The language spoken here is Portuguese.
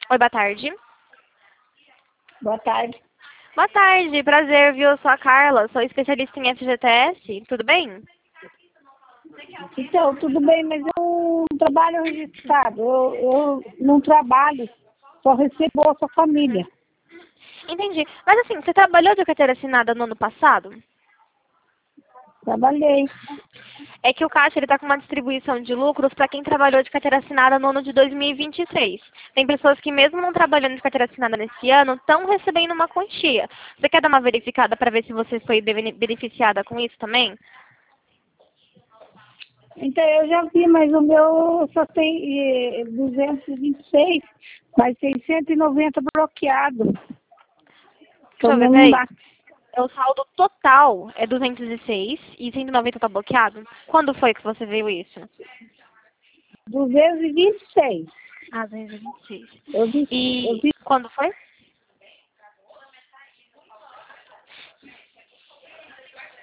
Oi, boa tarde. Boa tarde. Boa tarde, prazer, viu? Eu sou a Carla, sou especialista em FGTS, tudo bem? Então, tudo bem, mas eu não trabalho registrado. Eu não trabalho, só recebo Bolsa Família. Entendi. Mas assim, você trabalhou de carteira assinada no ano passado? Trabalhei. É que o Caixa ele está com uma distribuição de lucros para quem trabalhou de carteira assinada no ano de 2023. Tem pessoas que mesmo não trabalhando de carteira assinada nesse ano, estão recebendo uma quantia. Você quer dar uma verificada para ver se você foi beneficiada com isso também? Então, eu já vi, mas o meu só tem 226, mas tem 190 bloqueado. Deixa Então, eu ver, não peraí. dá. O saldo total é 206 e 190 está bloqueado? Quando foi que você viu isso? 226. Ah, 226. Eu vi, eu E vi quando foi?